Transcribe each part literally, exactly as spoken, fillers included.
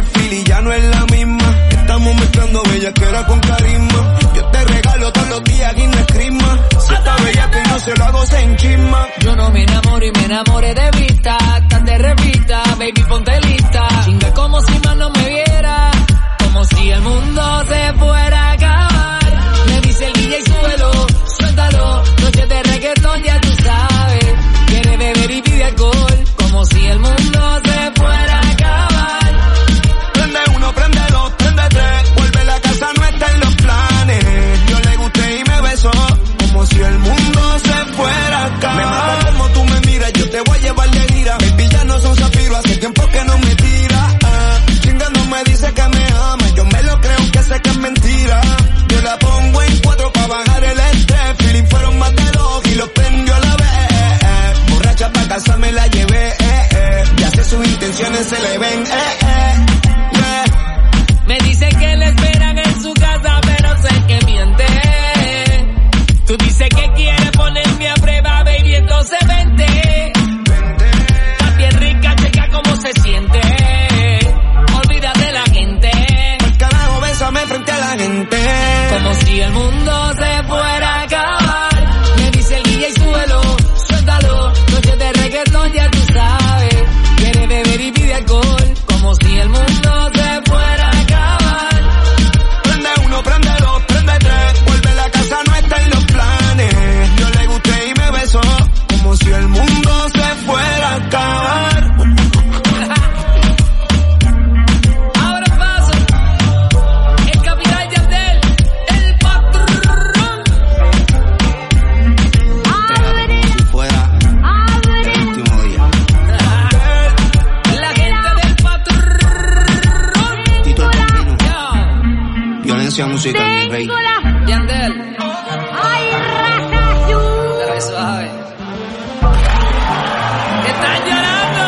Philly ya no es la misma. Estamos mezclando bellaquera con carisma. Yo te regalo todos los días Guinness Crisma. Si está bella que no se lo hago en chisma. Yo no me enamoro y me enamoré de vista. Tan de revista, baby ponte lista. Chinga como si más no me viera. Como si el mundo se fuera a acabar. Me dice el D J súbelo, suéltalo. Noche de reggaetón ya tú sabes. Quiere beber y pide alcohol. Como si el mundo se fuera a acabar. Prende uno, prende dos, prende tres. Vuelve la casa, no está en los planes. Yo le gusté y me besó. Como si el mundo se fuera a acabar. Me mata como tú me miras, yo te voy a llevar de gira. Mis villanos son zafiros, hace tiempo que no me tira. Ah, chingando me dice que me ama. Yo me lo creo que sé que es mentira. Yo la pongo en cuatro pa' bajar el estrés. Feeling fueron más de dos y los prendió a la vez. Eh, eh. Borracha pa' casa me la llevé. Eh, eh. Ya sé sus intenciones se le ven. Eh, eh. Yeah. Me dice que le esperan en su casa, pero sé que miente. Tú dices que quieres ponerme a prueba, baby, entonces vente. Estás bien rica, checa cómo se siente. Olvídate de la gente. Por carajo, bésame frente a la gente. Como si el mundo se fuera a acabar. Me dice el D J súbelo, suéltalo. Noche de reggaetón ya tú sabes. Quiere beber y pide alcohol. Como si el mundo se fuera a acabar. Prende uno, prende dos, prende tres. Vuelve la casa, no está en los planes. Yo le gusté y me besó. Como si el mundo se fuera a acabar. Ahora paso. El capitán Yandel, el patrón. Si fuera el último día. La gente del patrón. Tito el Bambino. Violencia musical, mi rey. Yandel. Dale suave. Están llorando.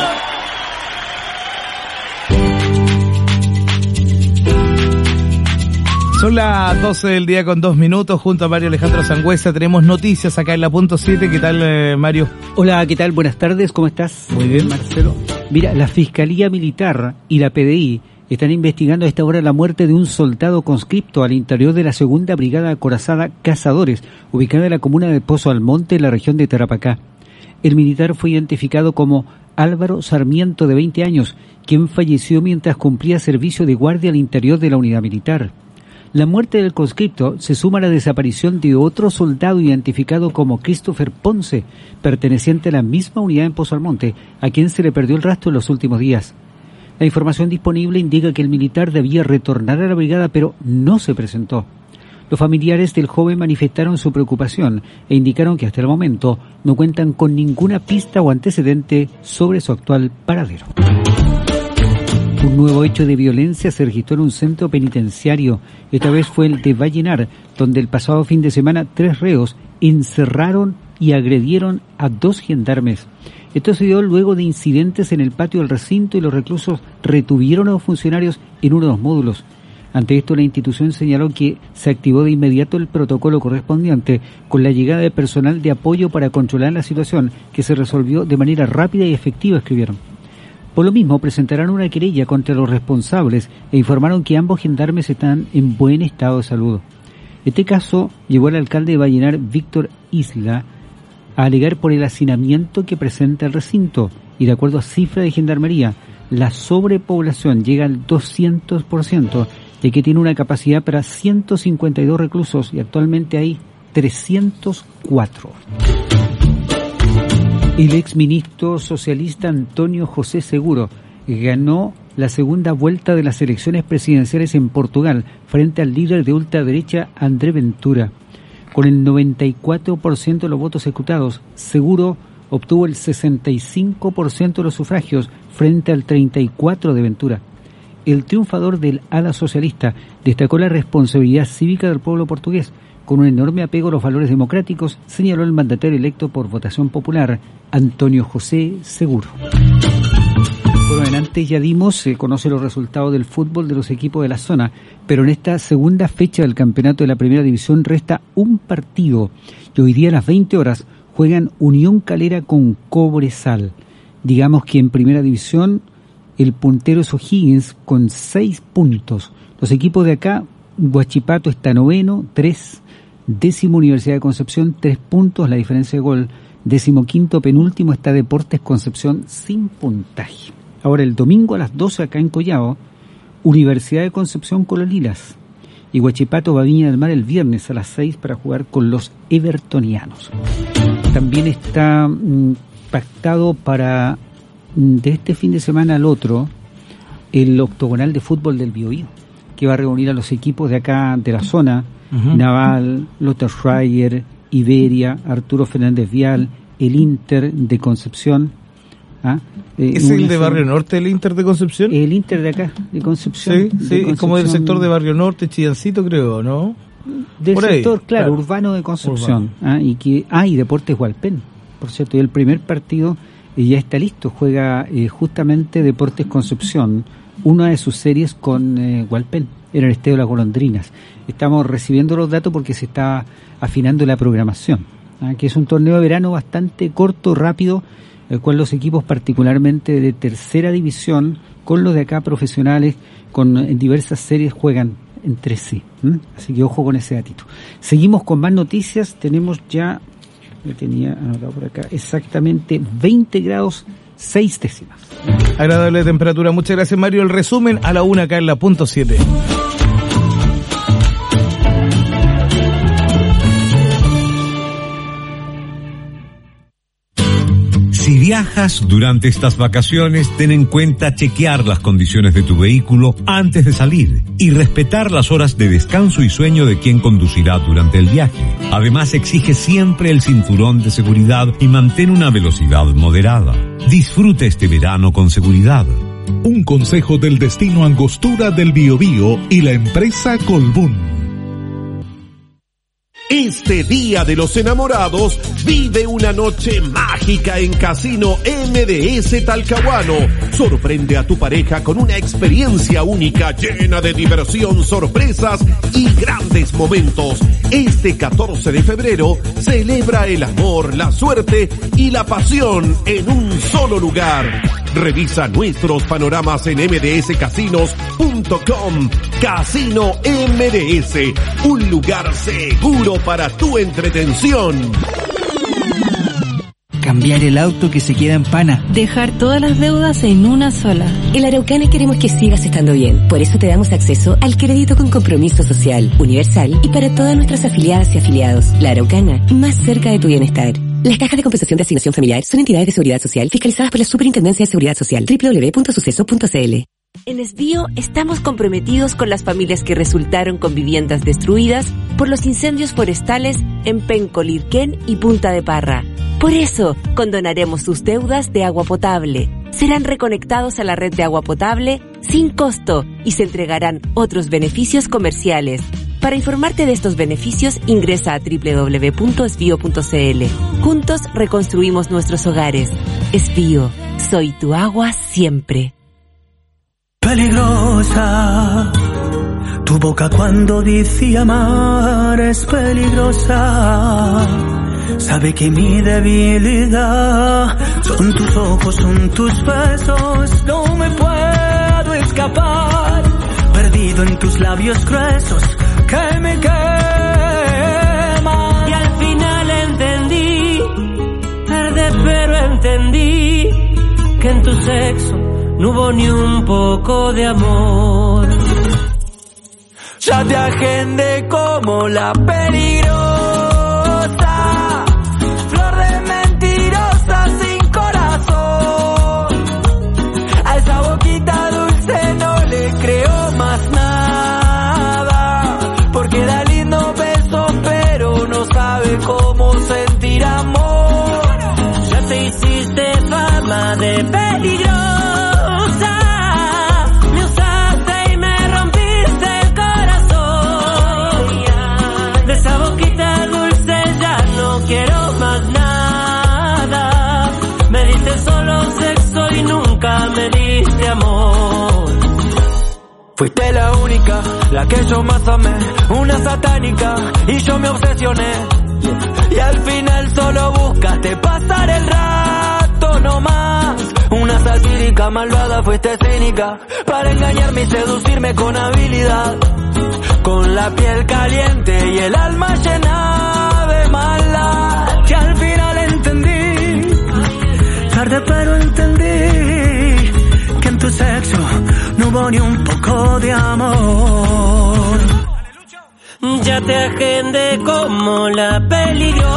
Son las doce del día con dos minutos, junto a Mario Alejandro Sangüesa. Tenemos noticias acá en la punto siete. ¿Qué tal, eh, Mario? Hola, ¿qué tal? Buenas tardes, ¿cómo estás? Muy bien. Marcelo. Mira, la Fiscalía Militar y la P D I están investigando a esta hora la muerte de un soldado conscripto al interior de la segunda Brigada Acorazada Cazadores, ubicada en la comuna de Pozo Almonte, en la región de Tarapacá. El militar fue identificado como Álvaro Sarmiento, de veinte años, quien falleció mientras cumplía servicio de guardia al interior de la unidad militar. La muerte del conscripto se suma a la desaparición de otro soldado identificado como Christopher Ponce, perteneciente a la misma unidad en Pozo Almonte, a quien se le perdió el rastro en los últimos días. La información disponible indica que el militar debía retornar a la brigada, pero no se presentó. Los familiares del joven manifestaron su preocupación e indicaron que hasta el momento no cuentan con ninguna pista o antecedente sobre su actual paradero. Un nuevo hecho de violencia se registró en un centro penitenciario. Esta vez fue el de Vallenar, donde el pasado fin de semana tres reos encerraron y agredieron a dos gendarmes. Esto se dio luego de incidentes en el patio del recinto y los reclusos retuvieron a los funcionarios en uno de los módulos. Ante esto, la institución señaló que se activó de inmediato el protocolo correspondiente con la llegada de personal de apoyo para controlar la situación, que se resolvió de manera rápida y efectiva, escribieron. Por lo mismo, presentarán una querella contra los responsables e informaron que ambos gendarmes están en buen estado de salud. Este caso llevó al alcalde de Vallenar, Víctor Isla, a alegar por el hacinamiento que presenta el recinto, y de acuerdo a cifras de Gendarmería, la sobrepoblación llega al doscientos por ciento, ya que tiene una capacidad para ciento cincuenta y dos reclusos y actualmente hay trescientos cuatro. El exministro socialista Antonio José Seguro ganó la segunda vuelta de las elecciones presidenciales en Portugal frente al líder de ultraderecha André Ventura. Con el noventa y cuatro por ciento de los votos ejecutados, Seguro obtuvo el sesenta y cinco por ciento de los sufragios frente al treinta y cuatro por ciento de Ventura. El triunfador del ala socialista destacó la responsabilidad cívica del pueblo portugués, con un enorme apego a los valores democráticos, señaló el mandatario electo por votación popular, Antonio José Seguro. Bueno, antes ya dimos, se conoce los resultados del fútbol de los equipos de la zona, pero en esta segunda fecha del campeonato de la Primera División resta un partido, y hoy día a las veinte horas juegan Unión Calera con Cobresal. Digamos que en Primera División El puntero es O'Higgins con seis puntos. Los equipos de acá, Huachipato está noveno, tres. Décimo Universidad de Concepción, tres puntos, la diferencia de gol. Décimo quinto, penúltimo está Deportes Concepción sin puntaje. Ahora el domingo a las doce acá en Collao, Universidad de Concepción con los Lilas. Y Huachipato va a Viña del Mar el viernes a las seis para jugar con los evertonianos. También está mm, pactado para mm, de este fin de semana al otro el octogonal de fútbol del Biobío, que va a reunir a los equipos de acá de la zona, uh-huh. Naval, Lothar Schreier, Iberia, Arturo Fernández Vial, el Inter de Concepción. ¿Ah? Eh, ¿Es el de Barrio Norte, el Inter de Concepción? El Inter de acá, de Concepción. Sí, sí, es como del sector de Barrio Norte, Chillancito, creo, ¿no? Del por sector, ahí, claro, claro, urbano de Concepción. ¿Ah? Y que hay ah, Deportes Hualpén, por cierto, y el primer partido eh, ya está listo, juega eh, justamente Deportes Concepción, una de sus series con eh, Hualpén, en el Estadio de las Golondrinas. Estamos recibiendo los datos porque se está afinando la programación, ¿ah? Que es un torneo de verano bastante corto, rápido, el cual los equipos particularmente de tercera división, con los de acá profesionales, con en diversas series juegan entre sí. ¿Mm? Así que ojo con ese datito. Seguimos con más noticias, tenemos ya, lo tenía anotado por acá, exactamente veinte grados seis décimas. Agradable temperatura, muchas gracias Mario. El resumen a la una acá en la punto siete. Si viajas durante estas vacaciones, ten en cuenta chequear las condiciones de tu vehículo antes de salir y respetar las horas de descanso y sueño de quien conducirá durante el viaje. Además, exige siempre el cinturón de seguridad y mantén una velocidad moderada. Disfruta este verano con seguridad. Un consejo del destino Angostura del Biobío y la empresa Colbún. Este Día de los Enamorados, vive una noche mágica en Casino M D S Talcahuano. Sorprende a tu pareja con una experiencia única llena de diversión, sorpresas y grandes momentos. Este catorce de febrero, celebra el amor, la suerte y la pasión en un solo lugar. Revisa nuestros panoramas en m d s casinos punto com. Casino M D S, un lugar seguro para tu entretención. Cambiar el auto que se queda en pana. Dejar todas las deudas en una sola. En la Araucana queremos que sigas estando bien. Por eso te damos acceso al crédito con compromiso social, universal y para todas nuestras afiliadas y afiliados. La Araucana, más cerca de tu bienestar. Las cajas de compensación de asignación familiar son entidades de seguridad social fiscalizadas por la Superintendencia de Seguridad Social. doble u doble u doble u punto suceso punto c l. En Esbío estamos comprometidos con las familias que resultaron con viviendas destruidas por los incendios forestales en Penco, Lirquén y Punta de Parra. Por eso, condonaremos sus deudas de agua potable. Serán reconectados a la red de agua potable sin costo y se entregarán otros beneficios comerciales. Para informarte de estos beneficios, ingresa a doble u doble u doble u punto esbío punto c l. Juntos reconstruimos nuestros hogares. Esbío, soy tu agua siempre. Peligrosa, tu boca cuando dice amar es peligrosa. Sabe que mi debilidad son tus ojos, son tus besos. No me puedo escapar, perdido en tus labios gruesos que me queman. Y al final entendí, tarde pero entendí, que en tu sexo no hubo ni un poco de amor. Ya te agendé como la peligrosa, flor de mentirosa sin corazón. A esa boquita dulce no le creo más nada, porque da lindo beso pero no sabe cómo sentir amor. Ya te hiciste fama de peligrosa, quiero más nada. Me diste solo sexo y nunca me diste amor. Fuiste la única, la que yo más amé, una satánica, y yo me obsesioné. Y al final solo buscaste pasar el rato no más, Una satírica malvada, fuiste cínica para engañarme y seducirme con habilidad. Con la piel caliente y el alma llena de maldad. Que al final entendí, tarde pero entendí, que en tu sexo no hubo ni un poco de amor. Ya te agendé como la peligrosa,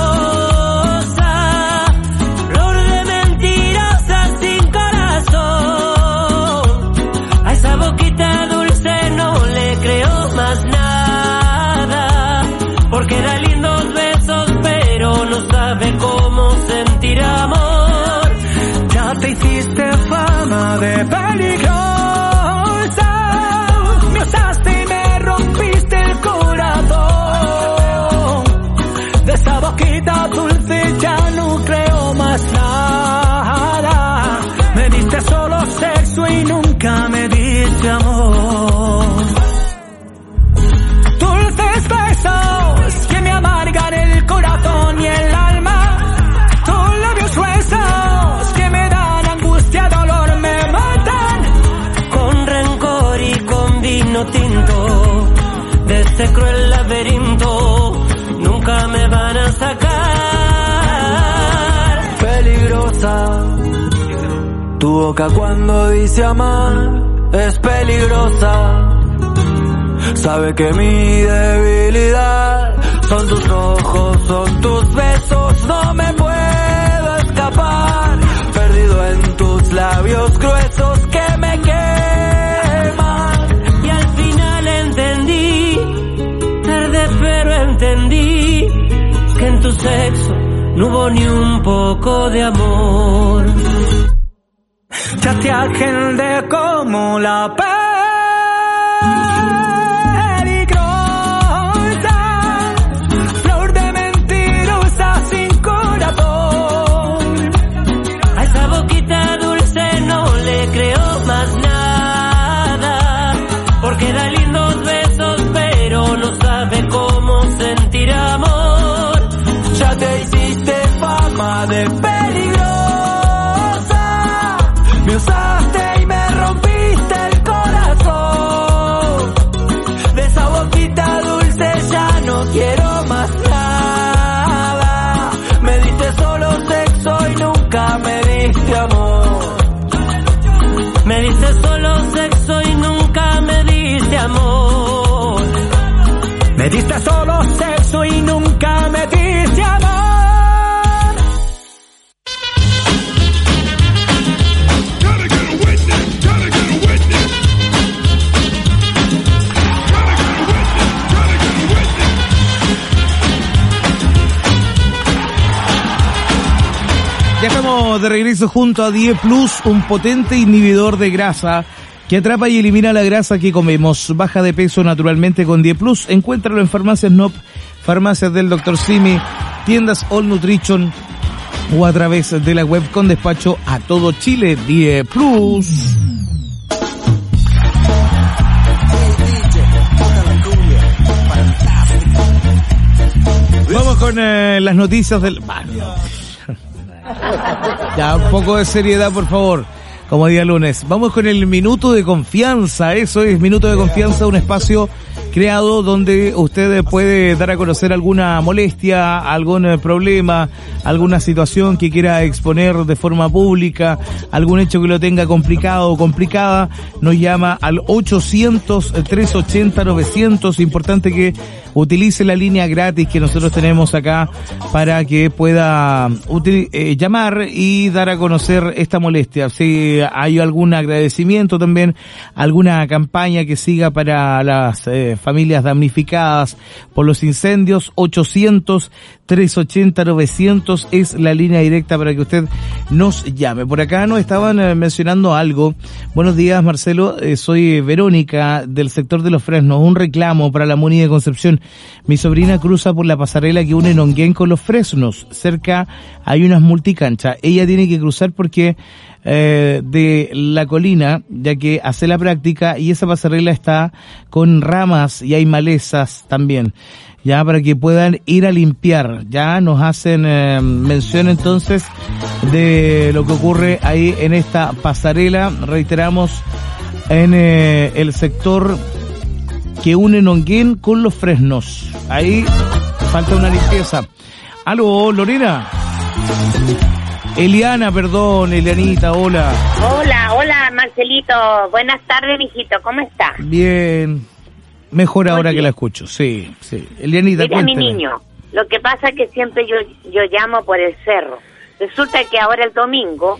flor de mentirosa sin corazón. A esa boquita dulce no le creo más nada, porque da lindos besos pero no sabe cómo sentir amor. Ya te hiciste fama de peligrosa, me usaste y me rompiste el corazón. De esa boquita dulce ya no creo más nada. Me diste solo sexo y nunca me diste amor. Dulces besos que me amargan el corazón y el alma. Tus labios gruesos que me dan angustia, dolor, me matan. Con rencor y con vino tinto de este cruel laberinto nunca me van a sacar. Peligrosa, tu boca cuando dice amar es peligrosa. Sabe que mi debilidad son tus ojos, son tus besos, no me puedo escapar. Perdido en tus labios gruesos que me queman. Y al final entendí, tarde pero entendí, que en tu sexo no hubo ni un poco de amor. Ya te agendé como la peligrosa, flor de mentirosa sin corazón. A esa boquita dulce no le creo más nada, porque da lindos besos pero no sabe cómo sentir amor. Ya te hiciste fama de peligrosa, me usaste y me rompiste el corazón. De esa boquita dulce ya no quiero más nada. Me diste solo sexo y nunca me diste amor. Me diste solo sexo y nunca me diste amor. Me diste solo sexo y nunca me diste amor. Ya estamos de regreso junto a Die Plus, un potente inhibidor de grasa que atrapa y elimina la grasa que comemos. Baja de peso naturalmente con Die Plus. Encuéntralo en farmacias N O P, farmacias del doctor Simi, tiendas All Nutrition o a través de la web con despacho a todo Chile. Die Plus. Vamos con eh, las noticias del... Ya, un poco de seriedad, por favor, como día lunes. Vamos con el Minuto de Confianza. Eso es Minuto de Confianza, un espacio creado donde usted puede dar a conocer alguna molestia, algún problema, alguna situación que quiera exponer de forma pública, algún hecho que lo tenga complicado o complicada. Nos llama al ochocientos, trescientos ochenta, novecientos. Importante que utilice la línea gratis que nosotros tenemos acá para que pueda util- eh, llamar y dar a conocer esta molestia. Si hay algún agradecimiento también, alguna campaña que siga para las eh, familias damnificadas por los incendios, ochocientos, trescientos ochenta, novecientos es la línea directa para que usted nos llame. Por acá nos estaban eh, mencionando algo. Buenos días, Marcelo, eh, soy Verónica del sector de Los Fresnos. Un reclamo para la Muni de Concepción. Mi sobrina cruza por la pasarela que une Nonguén con Los Fresnos. Cerca hay unas multicanchas. Ella tiene que cruzar porque eh, de la colina, ya que hace la práctica y esa pasarela está con ramas y hay malezas también. ya para que puedan ir a limpiar. Ya nos hacen eh, mención entonces de lo que ocurre ahí en esta pasarela, reiteramos, en eh, el sector que une Nonguén con Los Fresnos. Ahí falta una limpieza. Aló, Lorena. Eliana, perdón, Elianita, hola. Hola, hola, Marcelito. Buenas tardes, mijito, ¿cómo está? Bien. Mejor ahora Oye. que la escucho, sí, sí. Elianita, mira, mi niño, lo que pasa es que siempre yo yo llamo por el cerro. Resulta que ahora el domingo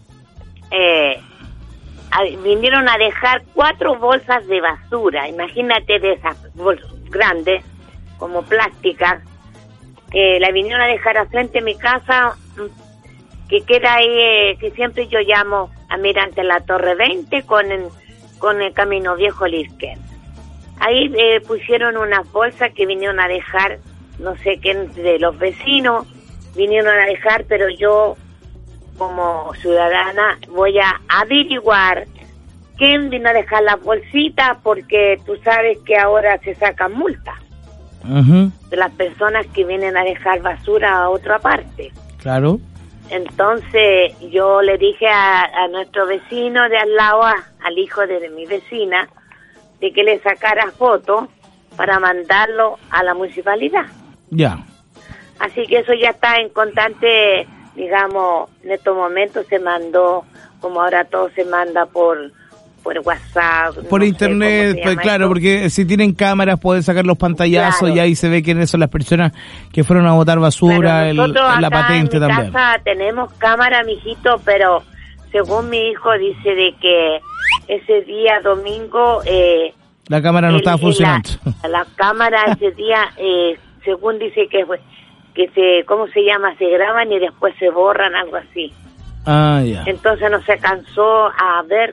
eh, a, vinieron a dejar cuatro bolsas de basura. Imagínate de esas bolsas grandes, como plásticas. Eh, la vinieron a dejar a frente de mi casa, que queda ahí, eh, que siempre yo llamo a Mirante la Torre veinte con el, con el Camino Viejo Lisquén. Ahí eh, pusieron unas bolsas que vinieron a dejar, no sé qué, de los vecinos, vinieron a dejar, pero yo, como ciudadana, voy a averiguar quién vino a dejar las bolsitas, porque tú sabes que ahora se sacan multas uh-huh. de las personas que vienen a dejar basura a otra parte. Claro. Entonces yo le dije a, a nuestro vecino de al lado, a, al hijo de, de mi vecina, de que le sacara fotos para mandarlo a la municipalidad. Ya. Así que eso ya está en constante, digamos, en estos momentos se mandó, como ahora todo se manda por por WhatsApp. Por no internet, pues claro, esto. Porque si tienen cámaras pueden sacar los pantallazos claro. y ahí se ve quiénes son las personas que fueron a botar basura, el, la patente en mi también. Casa tenemos cámara, mijito, pero según mi hijo dice de que ese día domingo eh, la cámara no el, estaba funcionando. La, la cámara ese día, eh, según dice que que se, ¿cómo se llama? Se graban y después se borran, algo así. Ah, ya. Entonces no se alcanzó a ver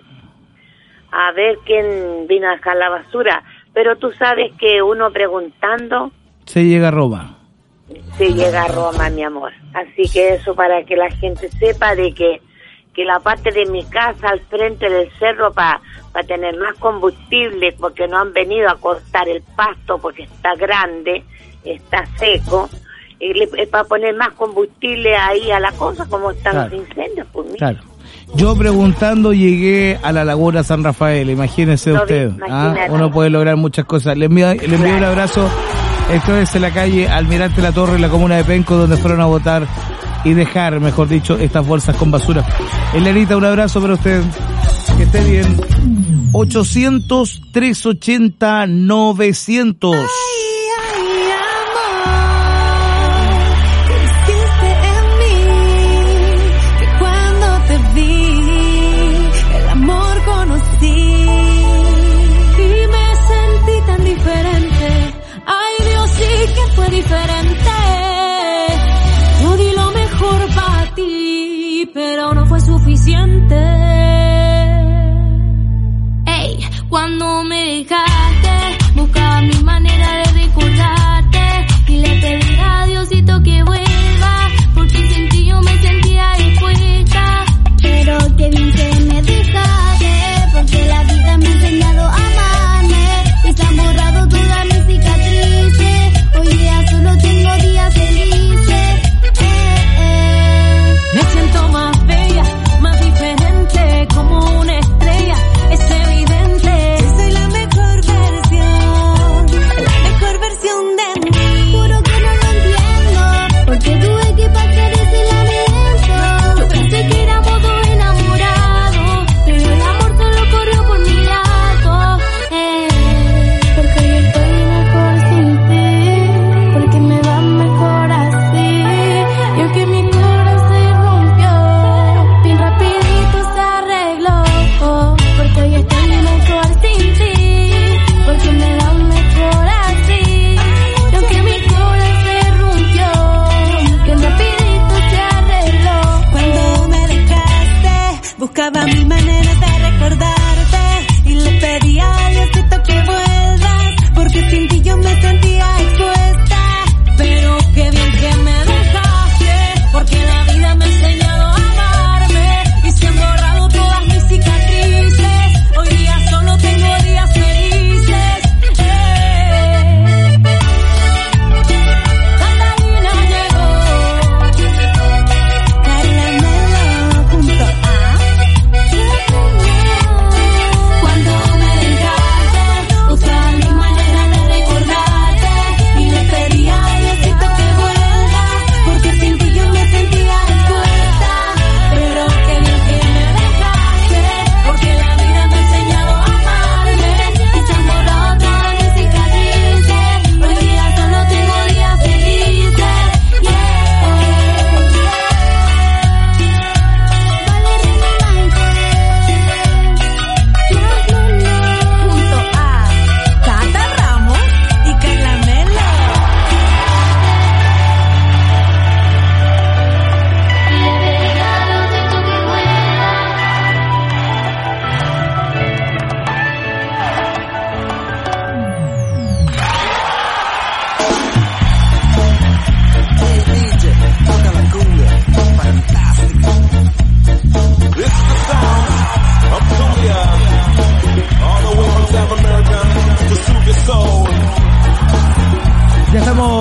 a ver quién vino a dejar la basura, pero tú sabes que uno preguntando se llega a Roma. Se llega a Roma, mi amor. Así que eso para que la gente sepa de que que la parte de mi casa al frente del cerro para pa tener más combustible, porque no han venido a cortar el pasto porque está grande, está seco, y para poner más combustible ahí a la cosa, como están claro. los incendios. Pues, claro. Yo preguntando llegué a la Laguna San Rafael, imagínese no, usted. ¿Ah? Uno puede lograr muchas cosas. Le envío, le envío claro. un abrazo. Esto es en la calle Almirante La Torre, en la comuna de Penco, donde fueron a votar y dejar, mejor dicho, estas bolsas con basura. Elenita, un abrazo para usted. Que esté bien. ochocientos, trescientos ochenta, novecientos. Diferente, yo di lo mejor para ti, pero no fue suficiente. Ey, cuando me dejaste, buscaba mi manera de recordarte y le pedí a Diosito que vuelva, porque sin ti yo me sentía dispuesta. Pero que bien que me dejaste, porque la vida me ha enseñado a amarme y se han borrado todas mis cicatrices. Hoy día solo tengo días felices, eh, eh. Me siento más bella, más diferente, como una estrella, es evidente. Yo soy la mejor versión,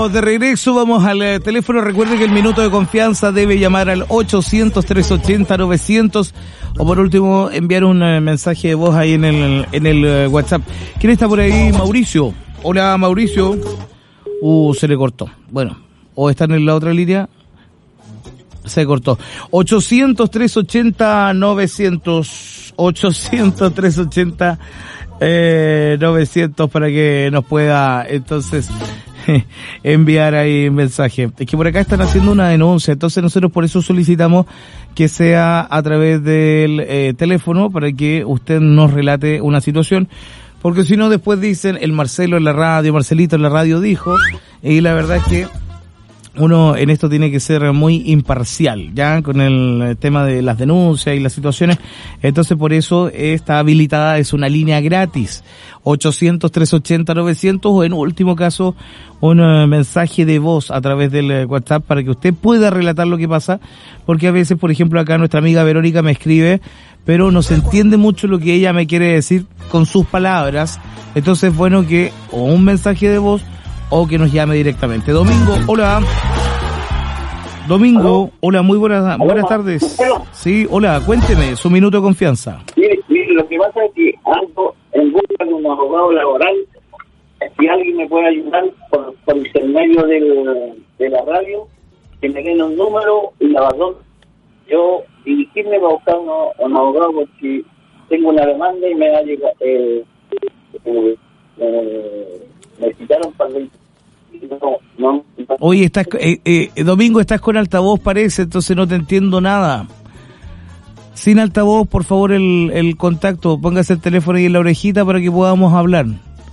estamos de regreso, vamos al eh, teléfono. Recuerde que el minuto de confianza debe llamar al ochocientos, trescientos ochenta, novecientos o por último enviar un eh, mensaje de voz ahí en el en el eh, WhatsApp. ¿Quién está por ahí? Mauricio. Hola, Mauricio. Uh, se le cortó. Bueno, o está en la otra línea. Se cortó. ochocientos, trescientos ochenta, novecientos. ochocientos, trescientos ochenta, eh, novecientos para que nos pueda entonces enviar ahí un mensaje. Es que por acá están haciendo una denuncia, entonces nosotros por eso solicitamos que sea a través del eh, teléfono para que usted nos relate una situación, porque si no después dicen el Marcelo en la radio, Marcelito en la radio dijo, y la verdad es que uno en esto tiene que ser muy imparcial, ya con el tema de las denuncias y las situaciones. Entonces por eso está habilitada, es una línea gratis, ochocientos, trescientos ochenta, novecientos, o en último caso un uh, mensaje de voz a través del uh, WhatsApp para que usted pueda relatar lo que pasa, porque a veces, por ejemplo, acá nuestra amiga Verónica me escribe, pero no se entiende mucho lo que ella me quiere decir con sus palabras. Entonces es bueno que o un mensaje de voz o que nos llame directamente. Domingo, hola. Domingo, hola, muy buenas buenas tardes. Sí, hola, cuénteme, su minuto de confianza. Mire, mire, lo que pasa es que ando en busca de un abogado laboral. Si alguien me puede ayudar por, por intermedio del, de la radio, que me den un número y la razón, yo dirigirme a buscar un, un abogado porque tengo una demanda y me ha llegado, eh, eh, eh, me citaron para el No, no. Oye, estás, eh, eh, Domingo, estás con altavoz parece, entonces no te entiendo nada. Sin altavoz, por favor, el, el contacto, póngase el teléfono ahí en la orejita para que podamos hablar.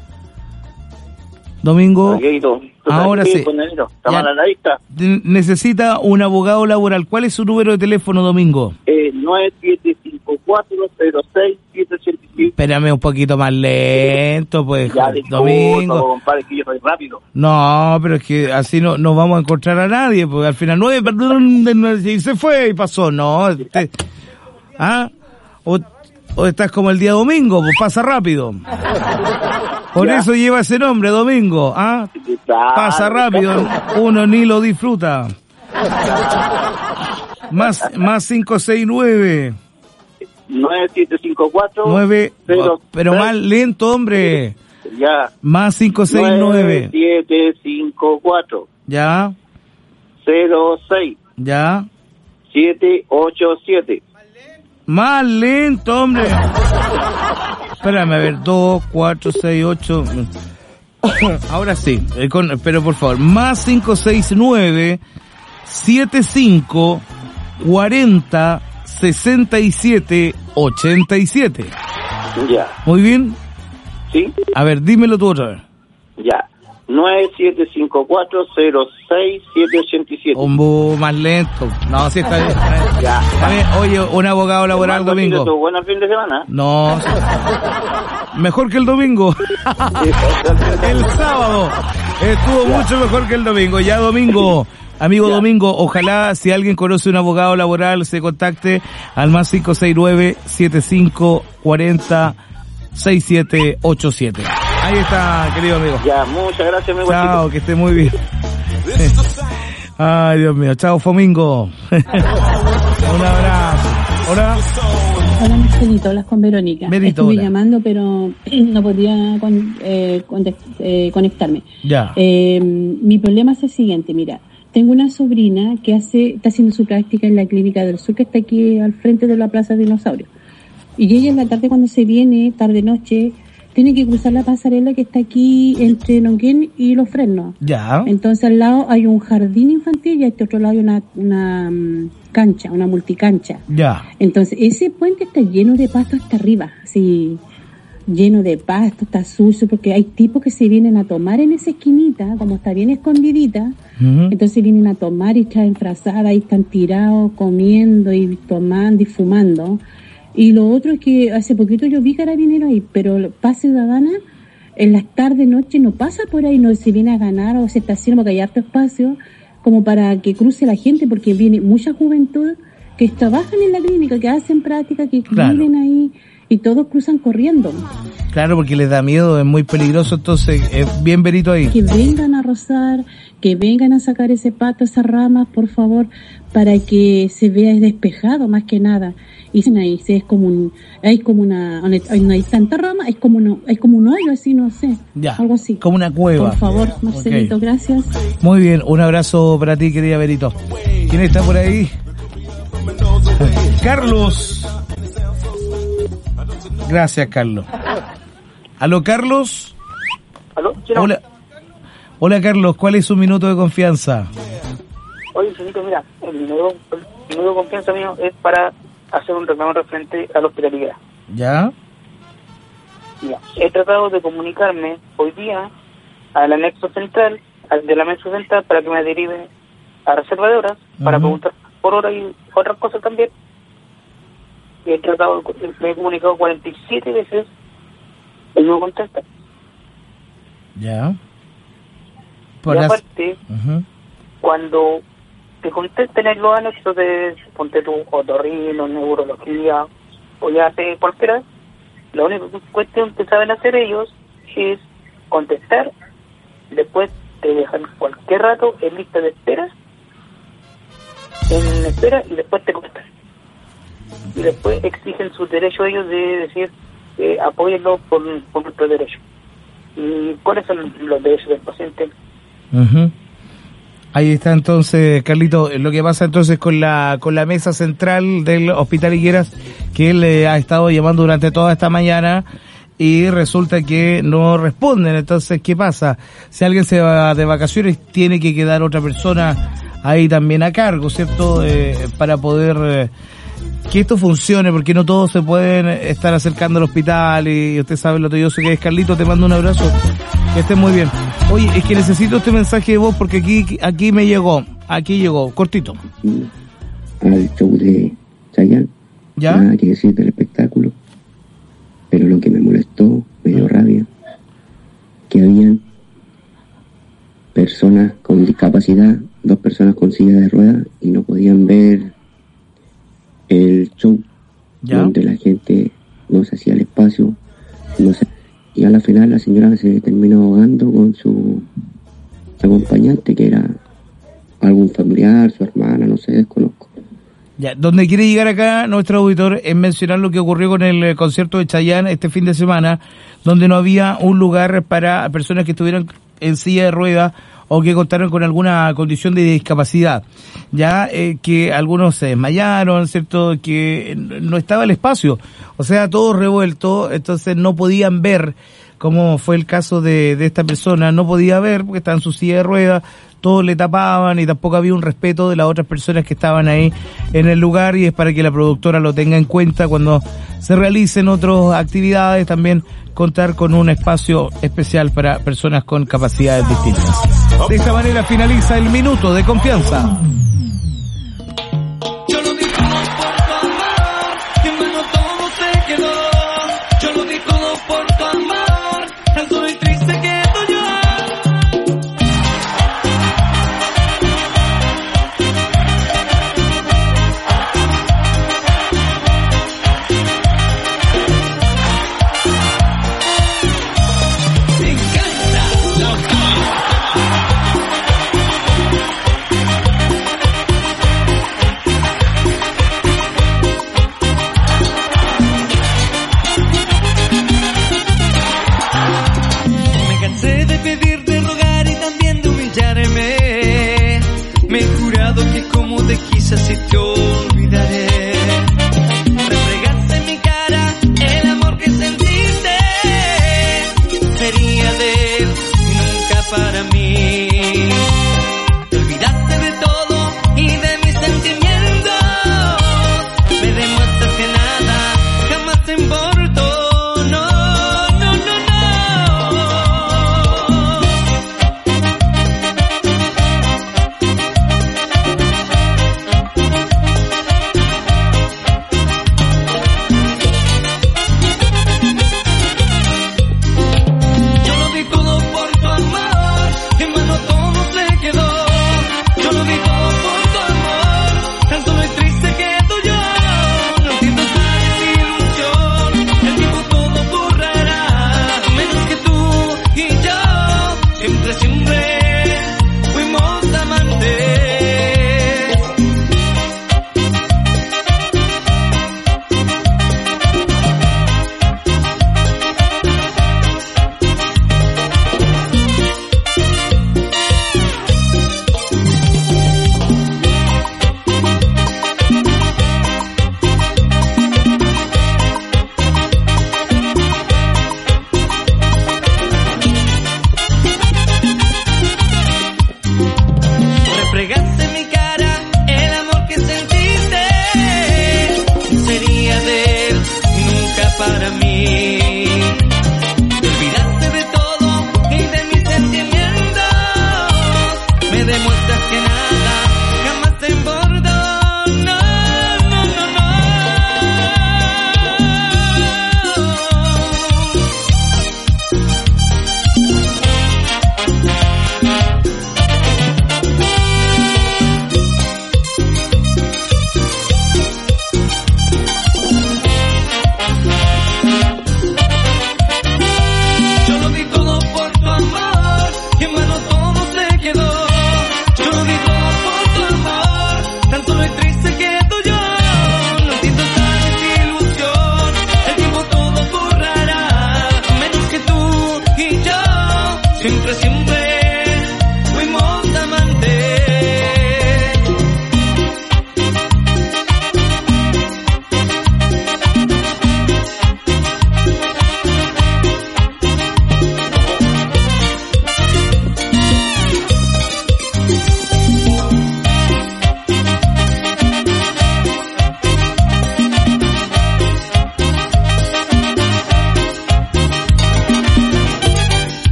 Domingo, ahora sí. Ya. La lista. Necesita un abogado laboral. ¿Cuál es su número de teléfono, Domingo? Eh, nueve siete cinco cuatro cero seis siete siete cinco. Espérame un poquito más lento, pues, ya, Domingo. Disculpa, compadre, que yo soy rápido. No, pero es que así no, no vamos a encontrar a nadie, porque al final nueve, perdón, y se fue y pasó. No, te, ¿ah? O, o estás como el día domingo, pues pasa rápido. Por ya. Eso lleva ese nombre, Domingo, ¿ah? Pasa rápido, uno ni lo disfruta. Más, más cinco seis nueve. nueve siete cinco cuatro. nueve, pero más lento, hombre. Ya. Más cinco seis nueve. nueve siete cinco cuatro. Ya. cero seis. Ya. siete ocho siete. Más lento, hombre. Espérame, a ver, dos, cuatro, seis, ocho. Ahora sí, eh, con, pero por favor, más cinco seis nueve, siete cinco, cuarenta, sesenta y siete, ochenta y siete. Ya. Muy bien. Sí. A ver, dímelo tú otra vez. Ya. nueve siete cinco cuatro cero seis siete ocho siete. Un más lento. No, sí está bien. Ya. Está bien. Oye, un abogado laboral, Domingo. ¿Tu buen fin de semana? No. Mejor que el domingo. El sábado estuvo ya. Mucho mejor que el domingo. Ya, Domingo. Amigo ya. Domingo, ojalá si alguien conoce un abogado laboral se contacte al más cinco seis nueve, siete cinco, cuarenta, sesenta y siete ochenta y siete. Ahí está, querido amigo. Ya, muchas gracias, amigo. Chao, que esté muy bien. Ay, Dios mío. Chao, Fomingo. Un abrazo. Hola. Hola, Marcelito. Hablas con Verónica. Benito, Estuve hola. llamando, pero no podía con, eh, contest, eh, conectarme. Ya. Eh, mi problema es el siguiente, mira. Tengo una sobrina que hace está haciendo su práctica en la Clínica del Sur, que está aquí al frente de la Plaza de Dinosaurios. Y ella en la tarde, cuando se viene, tarde-noche, tiene que cruzar la pasarela que está aquí entre Longuén y Los Fresnos. Ya. Entonces al lado hay un jardín infantil y a este otro lado hay una, una um, cancha, una multicancha. Ya. Entonces ese puente está lleno de pasto hasta arriba, así, lleno de pasto, está sucio, porque hay tipos que se vienen a tomar en esa esquinita, como está bien escondidita, uh-huh. Entonces vienen a tomar y traen frazada y están tirados, comiendo y tomando y fumando. Y lo otro es que hace poquito yo vi carabineros ahí, pero Paz Ciudadana en las tardes, noche no pasa por ahí, no se viene a ganar o se estaciona porque hay harto espacio como para que cruce la gente, porque viene mucha juventud que trabajan en la clínica, que hacen práctica, que claro. Viven ahí y todos cruzan corriendo. Claro, porque les da miedo, es muy peligroso, entonces es bien verito ahí. Que vengan a rozar, que vengan a sacar ese pato, esas ramas, por favor, para que se vea despejado más que nada. Y ahí es como un, hay como una, no hay tanta rama, es como uno, es como un hoyo así, no sé, ya, algo así. Como una cueva. Por favor, Marcelito, okay. Gracias. Muy bien, un abrazo para ti, querida Verito. ¿Quién está por ahí? Carlos. Gracias, Carlos. ¿Aló, Carlos? ¿Aló? Hola. Hola, Carlos, ¿cuál es su minuto de confianza? Oye, señorito, mira, el minuto, el minuto de confianza mío es para hacer un reclamo referente a la hospitalidad. ¿Ya? Ya. He tratado de comunicarme hoy día al anexo central, al de la mesa central, para que me deriven a reserva de horas, uh-huh. para preguntar por hora y otras cosas también. Y he tratado, me he comunicado cuarenta y siete veces, él no contesta. Ya. Por y aparte, uh-huh. cuando te contesten en los anexos de, ponte tu otorrino, neurología, o ya sé cualquiera, la única cuestión que saben hacer ellos es contestar, después te dejan cualquier rato en lista de espera, en espera, y después te contestan. Y después exigen sus derechos ellos de decir, eh, apóyenlo por, por nuestro derecho. ¿Y cuáles son los derechos del paciente? Uh-huh. Ahí está entonces, Carlito, lo que pasa entonces con la con la mesa central del Hospital Higueras, que él eh, ha estado llamando durante toda esta mañana y resulta que no responden. Entonces, ¿qué pasa? Si alguien se va de vacaciones, tiene que quedar otra persona ahí también a cargo, ¿cierto? Eh, para poder eh, que esto funcione, porque no todos se pueden estar acercando al hospital y usted sabe lo tedioso que es. Carlito, te mando un abrazo. Que estés muy bien. Oye, es que necesito este mensaje de voz porque aquí aquí me llegó, aquí llegó, cortito. Al show de Chayanne, ¿ya? Nada que decir del espectáculo, pero lo que me molestó, me dio rabia, que habían personas con discapacidad, dos personas con silla de ruedas y no podían ver el show, ¿ya? Donde la gente no se hacía el espacio, no se... Y a la final la señora se terminó ahogando con su acompañante, que era algún familiar, su hermana, no sé, desconozco. Ya, donde quiere llegar acá nuestro auditor es mencionar lo que ocurrió con el concierto de Chayanne este fin de semana, donde no había un lugar para personas que estuvieran en silla de ruedas o que contaron con alguna condición de discapacidad, ya eh, que algunos se desmayaron, ¿cierto? Que no estaba el espacio, o sea, todo revuelto, entonces no podían ver, como fue el caso de, de esta persona, no podía ver porque estaba en su silla de ruedas, todos le tapaban y tampoco había un respeto de las otras personas que estaban ahí en el lugar, y es para que la productora lo tenga en cuenta cuando se realicen otras actividades, también contar con un espacio especial para personas con capacidades distintas. De esta manera finaliza el minuto de confianza. Yo lo di todo por tu amor, y en menos todo se quedó. Yo lo di todo por tu amor, tan solo y triste quedo yo. Me encanta la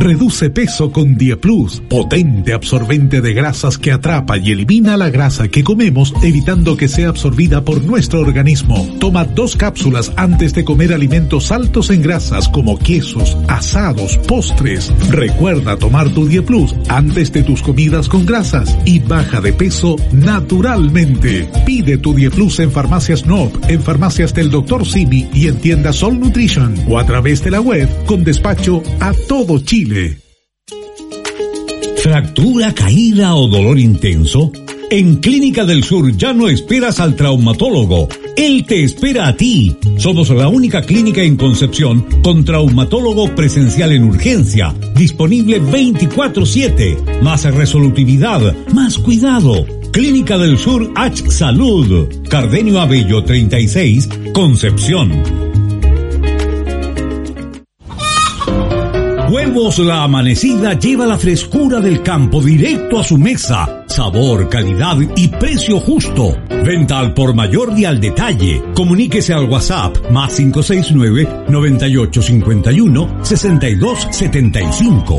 Reduce peso con Dieplus, potente absorbente de grasas que atrapa y elimina la grasa que comemos, evitando que sea absorbida por nuestro organismo. Toma dos cápsulas antes de comer alimentos altos en grasas como quesos, asados, postres. Recuerda tomar tu Dieplus antes de tus comidas con grasas y baja de peso naturalmente. Pide tu Dieplus en Farmacias N O P, en Farmacias del doctor Simi y en tiendas Sol Nutrition o a través de la web con despacho a todo Chile. ¿Fractura, caída o dolor intenso? En Clínica del Sur ya no esperas al traumatólogo. Él te espera a ti. Somos la única clínica en Concepción con traumatólogo presencial en urgencia, disponible veinticuatro siete. Más resolutividad, más cuidado. Clínica del Sur H Salud. Cardenio Abello treinta y seis, Concepción. Huevos La Amanecida lleva la frescura del campo directo a su mesa. Sabor, calidad y precio justo. Venta al por mayor y al detalle. Comuníquese al WhatsApp más cinco seis nueve, noventa y ocho cincuenta y uno, sesenta y dos setenta y cinco.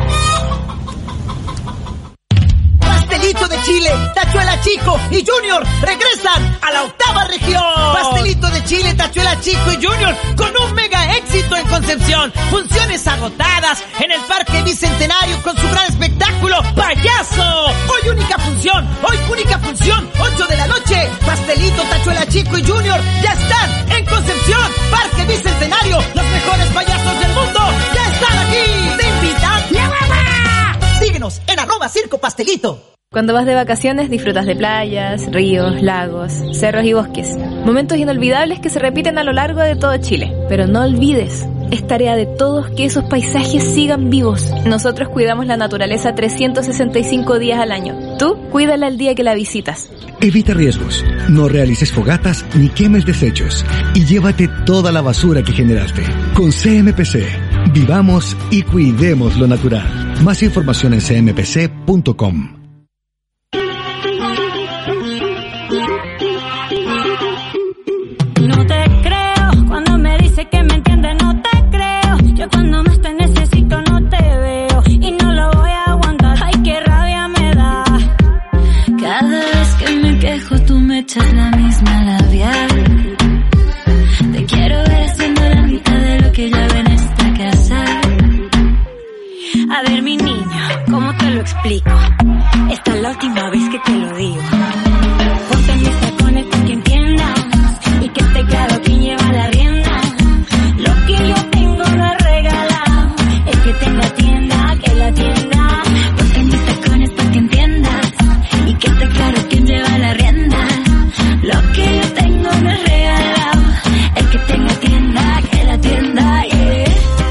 Pastelito de Chile, Tachuela Chico y Junior regresan a la octava región. Pastelito de Chile, Tachuela Chico y Junior con un mega éxito en Concepción. Funciones agotadas en el Parque Bicentenario con su gran espectáculo Payaso. Hoy única función, hoy única función, ocho de la noche. Pastelito, Tachuela Chico y Junior ya están en Concepción. Parque Bicentenario, los mejores payasos del mundo ya están aquí. Te invitan. ¡La mamá! Síguenos en arroba Circo Pastelito. Cuando vas de vacaciones disfrutas de playas, ríos, lagos, cerros y bosques. Momentos inolvidables que se repiten a lo largo de todo Chile. Pero no olvides, es tarea de todos que esos paisajes sigan vivos. Nosotros cuidamos la naturaleza trescientos sesenta y cinco días al año. Tú, cuídala el día que la visitas. Evita riesgos, no realices fogatas ni quemes desechos y llévate toda la basura que generaste. Con C M P C, vivamos y cuidemos lo natural. Más información en c m p c punto com. No te creo cuando me dices que me entiendes, no te creo. Yo cuando más te necesito no te veo y no lo voy a aguantar. Ay, qué rabia me da. Cada vez que me quejo tú me echas la misma labial. Te quiero ver haciendo la mitad de lo que ya ven esta casa. A ver, mi niño, ¿cómo te lo explico? Esta es la última vez que te lo digo. Ponte en mis tacones para que entiendas y que esté claro quién lleva la rienda. Lo que yo tengo no es regalado, el que tenga tienda, que la tienda. Ponte en mis tacones para que entiendas y que esté claro quién lleva la rienda. Lo que yo tengo no es regalado, el que tenga tienda, que la tienda, yeah.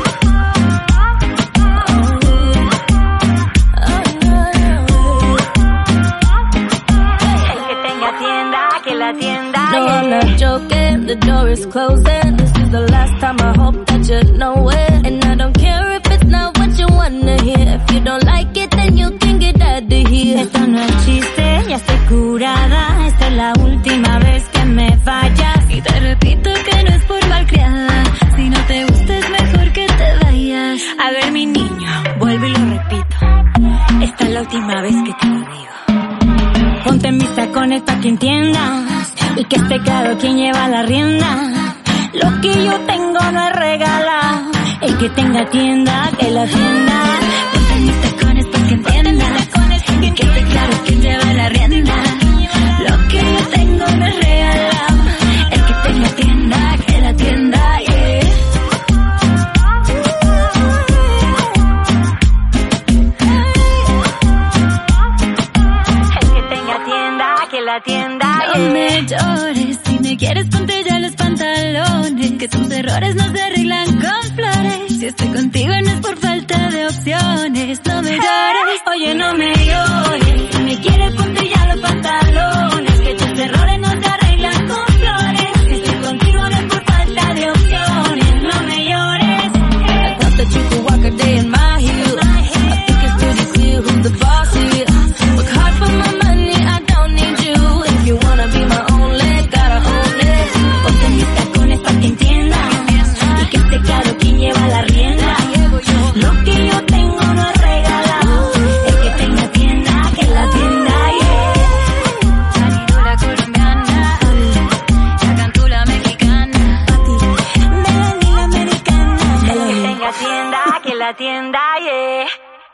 No, I'm not joking, the door is closing. This is the last time, I hope that you know it. And I don't care if it's not what you wanna hear. If you don't like it, then you can get out of here. Esto no es chiste, ya estoy curada. Esta es la última vez que me fallas. Y te repito que no es por malcriada. Si no te gusta es mejor que te vayas. A ver, mi niño, vuelvo y lo repito. Esta es la última vez que te lo digo. Ponte en mis tacones pa' que entiendas y que esté claro quién lleva la rienda. Lo que yo tengo no es regalado, el que tenga tienda, que la tienda. Ponte en mis tacones pa' que entiendas y que esté claro quién lleva la rienda. Lo que yo tengo no es regalado, el que tenga tienda, que la tienda, yeah. La tienda, no yeah. me llores, si me quieres ponte ya los pantalones, que tus errores no se arreglan con flores. Si estoy contigo no es por falta de opciones. la tienda, yeah.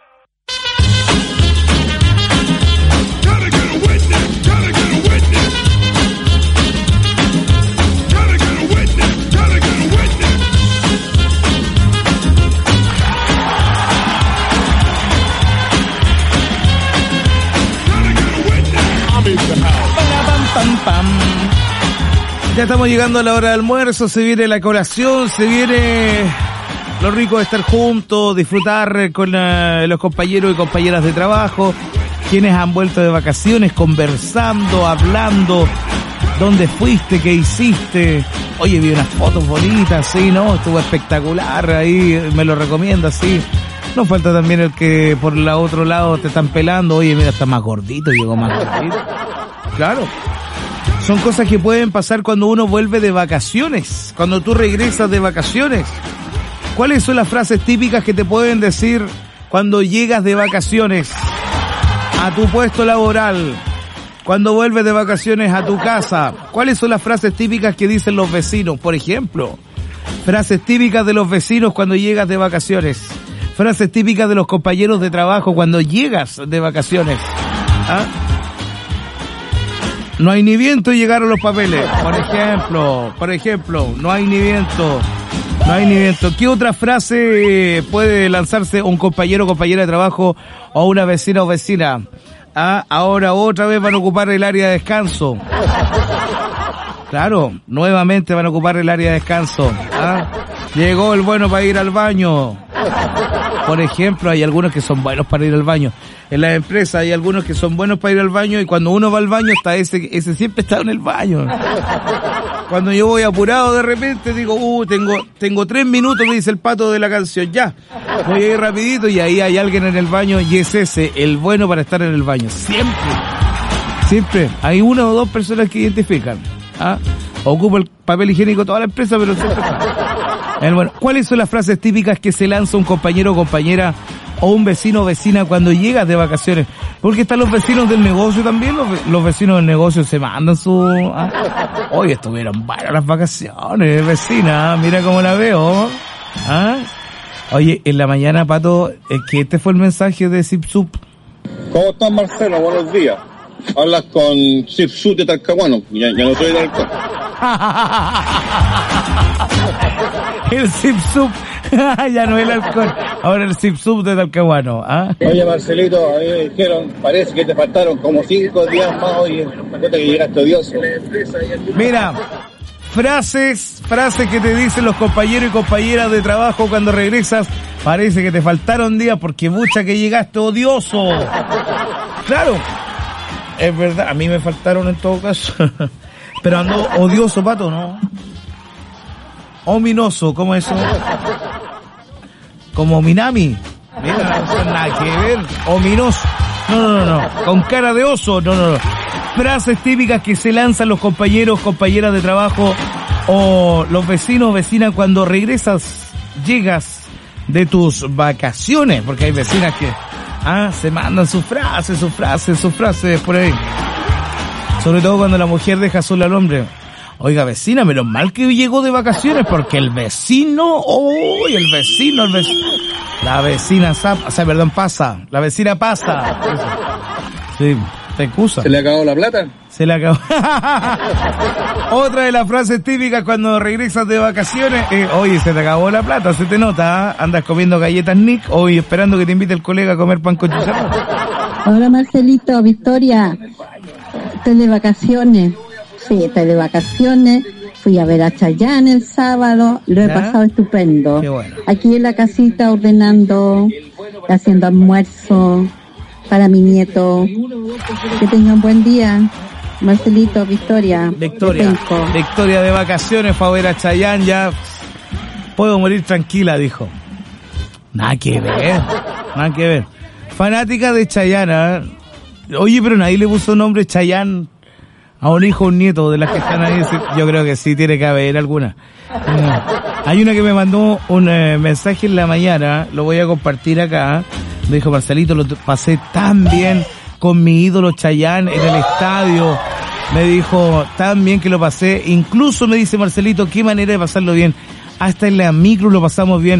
Pam, pam. Ya estamos llegando a la hora de almuerzo, se viene la colación, se viene lo rico de estar juntos, disfrutar con uh, los compañeros y compañeras de trabajo, quienes han vuelto de vacaciones, conversando, hablando, dónde fuiste, qué hiciste. Oye, vi unas fotos bonitas, sí, ¿no? Estuvo espectacular, ahí me lo recomienda, sí. No falta también el que por el otro lado te están pelando, oye, mira, está más gordito, llegó más gordito. Claro. Son cosas que pueden pasar cuando uno vuelve de vacaciones, cuando tú regresas de vacaciones. ¿Cuáles son las frases típicas que te pueden decir cuando llegas de vacaciones a tu puesto laboral? Cuando vuelves de vacaciones a tu casa. ¿Cuáles son las frases típicas que dicen los vecinos? Por ejemplo, frases típicas de los vecinos cuando llegas de vacaciones. Frases típicas de los compañeros de trabajo cuando llegas de vacaciones. ¿Ah? No hay ni viento y llegaron los papeles. Por ejemplo, por ejemplo, no hay ni viento. No hay ni viento. ¿Qué otra frase puede lanzarse un compañero o compañera de trabajo o una vecina o vecina? Ah, ahora otra vez van a ocupar el área de descanso. Claro, nuevamente van a ocupar el área de descanso. Ah, llegó el bueno para ir al baño. Por ejemplo, hay algunos que son buenos para ir al baño. En las empresas hay algunos que son buenos para ir al baño y cuando uno va al baño está ese, ese siempre está en el baño. Cuando yo voy apurado de repente digo, uh, tengo, tengo tres minutos, me dice el pato de la canción, ya. Voy a ir rapidito y ahí hay alguien en el baño y es ese, el bueno para estar en el baño. Siempre. Siempre. Hay una o dos personas que identifican. ¿Ah? Ocupa el papel higiénico toda la empresa, pero siempre está. El bueno. ¿Cuáles son las frases típicas que se lanza un compañero o compañera o un vecino o vecina cuando llegas de vacaciones? Porque están los vecinos del negocio también, los, los vecinos del negocio se mandan su... ¿Ah? Hoy estuvieron buenas las vacaciones, vecina, mira cómo la veo. ¿Ah? Oye, en la mañana, Pato, es que este fue el mensaje de Zipsup. ¿Cómo estás, Marcelo? Buenos días. Hablas con Zipsup de Talcahuano, ya, ya no soy de Talcahuano. El Zipsup, ya no es el alcohol, ahora el Zipsup de Talcahuano. ¿Ah? Oye, Marcelito, a mí me dijeron, parece que te faltaron como cinco días más hoy, cuenta que llegaste odioso. Mira, frases, frases que te dicen los compañeros y compañeras de trabajo cuando regresas, parece que te faltaron días porque mucha que llegaste odioso. Claro, es verdad, a mí me faltaron en todo caso, pero ando odioso, Pato, ¿no? Ominoso, ¿cómo es eso? Como Minami. Mira, no tiene nada que ver. Ominoso. No, no, no, no. Con cara de oso. No, no, no. Frases típicas que se lanzan los compañeros, compañeras de trabajo o los vecinos, vecinas cuando regresas, llegas de tus vacaciones. Porque hay vecinas que ah, se mandan sus frases, sus frases, sus frases por ahí. Sobre todo cuando la mujer deja solo al hombre. Oiga, vecina, menos mal que llegó de vacaciones porque el vecino, uy, el vecino, el vecino, la vecina, o sea, perdón, pasa, la vecina pasa. Sí, te excusa. ¿Se le acabó la plata? Se le acabó. Otra de las frases típicas cuando regresas de vacaciones, eh, oye, se te acabó la plata, se te nota, ¿eh? Andas comiendo galletas Nick, hoy esperando que te invite el colega a comer pan con chicharrón. Hola, Marcelito, Victoria, estoy de vacaciones. Sí, estoy de vacaciones, fui a ver a Chayanne el sábado, lo he ¿Ya? pasado estupendo. Qué bueno. Aquí en la casita ordenando, haciendo almuerzo para mi nieto. Que tengan buen día, Marcelito, Victoria. Victoria, de Victoria de vacaciones, fue a ver a Chayanne, ya puedo morir tranquila, dijo. Nada que ver, nada que ver. Fanática de Chayanne, ¿eh? Oye, pero nadie le puso nombre Chayanne a un hijo o un nieto de las que están ahí. Yo creo que sí, tiene que haber alguna. Eh, hay una que me mandó un eh, mensaje en la mañana, lo voy a compartir acá. Me dijo, Marcelito, lo pasé tan bien con mi ídolo Chayanne en el estadio. Me dijo, tan bien que lo pasé. Incluso me dice Marcelito, qué manera de pasarlo bien. Hasta en la micro lo pasamos bien.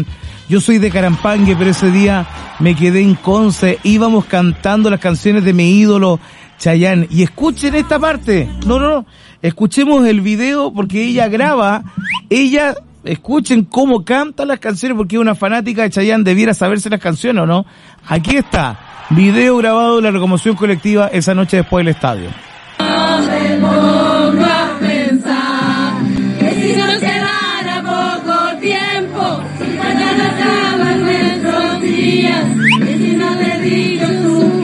Yo soy de Carampangue, pero ese día me quedé en Conce. Íbamos cantando las canciones de mi ídolo Chayanne. Y escuchen esta parte. No, no, no. Escuchemos el video porque ella graba. Ella, escuchen cómo canta las canciones porque es una fanática de Chayanne. Debiera saberse las canciones, ¿o no? Aquí está. Video grabado de la locomoción colectiva esa noche después del estadio. No me pongo a pensar que si nos quedara poco tiempo, si mañana acaban nuestros días, que si no te digo tú.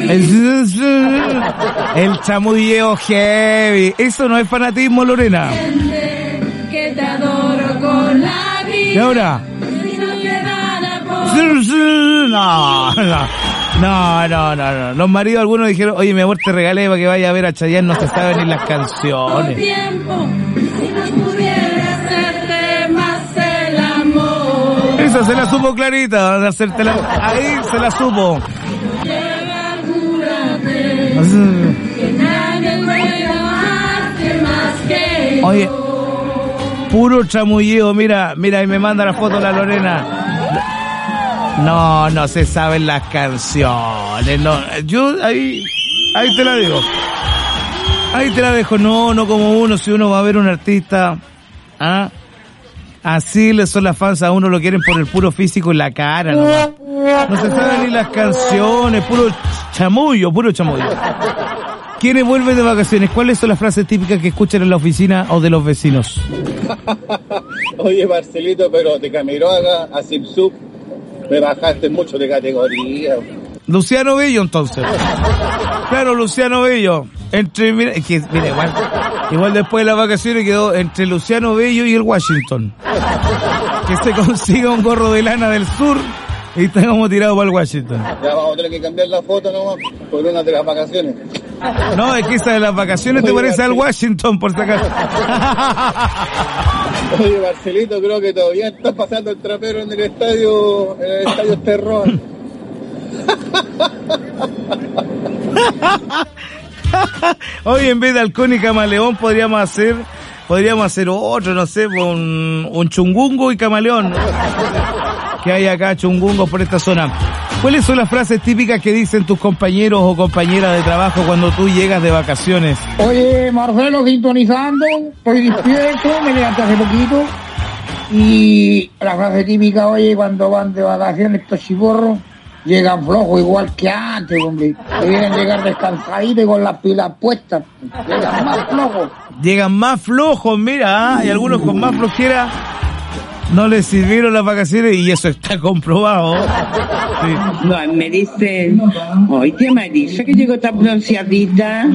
El chamulleo heavy. Eso no es fanatismo, Lorena. Que te adoro con la vida. ¿Y ahora? Si nos quedara poco No, no. No, no, no, no. Los maridos algunos dijeron, oye, mi amor, te regalé para que vaya a ver a Chayanne, no se saben ni las canciones. tiempo, si no pudiera hacerte más el amor. Esa se la supo clarita, de hacerte la... Ahí se la supo. Llega, júrate, que nadie puede amarte más que yo. Oye, puro chamulleo, mira, mira, y me manda la foto la Lorena. No, no se saben las canciones, no, yo ahí, ahí te la digo, ahí te la dejo, no, no como uno, si uno va a ver un artista, ¿ah? Así le son las fans a uno, lo quieren por el puro físico en la cara, no, no se saben ni las canciones, puro chamullo, puro chamullo. ¿Quiénes vuelven de vacaciones? ¿Cuáles son las frases típicas que escuchan en la oficina o de los vecinos? Oye, Marcelito, pero de Camiroaga a Zipsup me bajaste mucho de categoría. Luciano Bello, entonces. Claro, Luciano Bello. Entre, mira, que, mira, igual, igual después de las vacaciones quedó entre Luciano Bello y el Washington. Que se consiga un gorro de lana del sur y está como tirado para el Washington. Ya vamos a tener que cambiar la foto nomás por una de las vacaciones. No, es que esa de las vacaciones te parece al Washington, por si acaso. Oye, Marcelito, creo que todavía estás pasando el trapero en el estadio, en el estadio Terror. Oye, en vez de halcón y camaleón podríamos hacer, podríamos hacer otro, no sé, un, un chungungo y camaleón. Que hay acá chungungos por esta zona. ¿Cuáles son las frases típicas que dicen tus compañeros o compañeras de trabajo cuando tú llegas de vacaciones? Oye, Marcelo, sintonizando, estoy despierto, me levanté hace poquito. Y la frase típica, oye, cuando van de vacaciones estos chiborros, llegan flojos igual que antes, hombre. Deben llegar descansaditos y con las pilas puestas. Llegan más flojos. Llegan más flojos, mira, y algunos con más flojera no les sirvieron las vacaciones y eso está comprobado. Sí. No, me dicen, oye, tía Marisa, que llegó tan bronceadita.